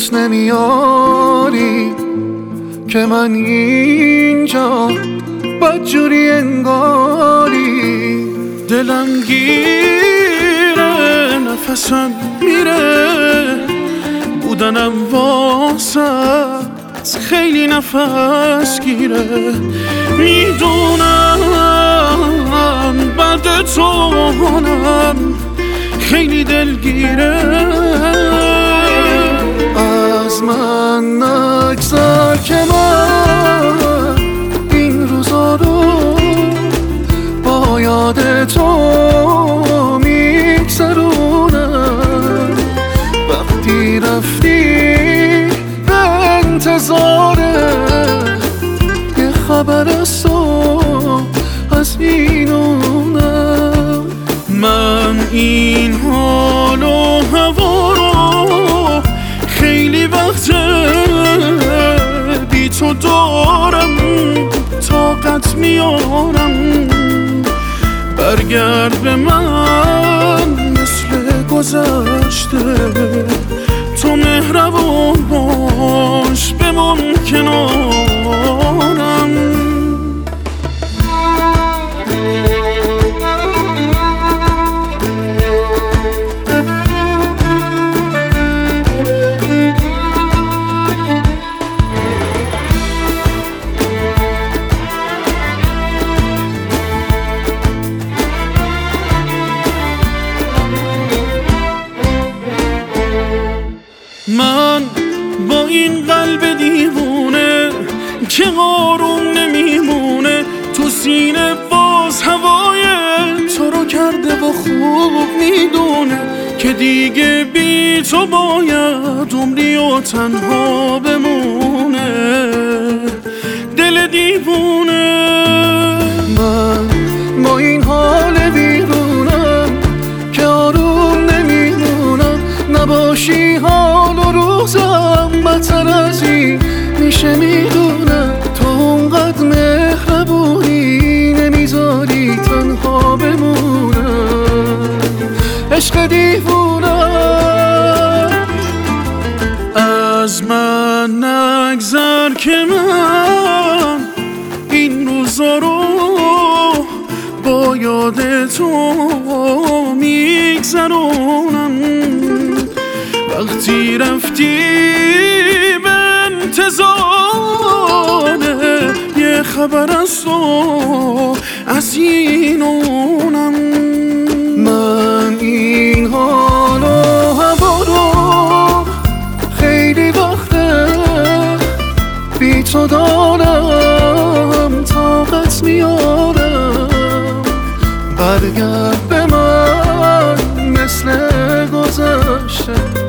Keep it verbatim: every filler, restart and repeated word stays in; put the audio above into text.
دوست نمیاری که من اینجا بدجوری انگاری. دلم گیره نفسم میره بودنم واسه خیلی نفس گیره. میدونم بعد تونم خیلی دلگیره. از من نگذر که من این روزا رو با یاد تو میگذرونم. وقتی رفتی به انتظار یه خبر از تو از اینونم. من این حال و هوا رو خیلی وقته بی تو دارم طاقت میارم. برگرد به من مثل گذشته تو مهربون باش بمون کنارم. من با این قلب دیوونه که آروم نمیمونه تو سینه باز هوای تو رو کرده و خوب میدونه که دیگه بی تو باید عمری و تنها بمونه. دل دیوونه من با این حال ویرونم که آروم نمیمونم. نباشی حال و روزم بدتر از این میشه میدونم. تو اونقدر مهربونی نمیذاری تنها بمونم. عشق دیوونم. از من نگذر که من این روزا رو با یاد تو میگذرونم. وقتی رفتی به انتظار یه خبر از تو از اینونم. من این حال و هوا رو خیلی وقته بی تو دارم طاقت میارم. برگرد به من مثل گذشته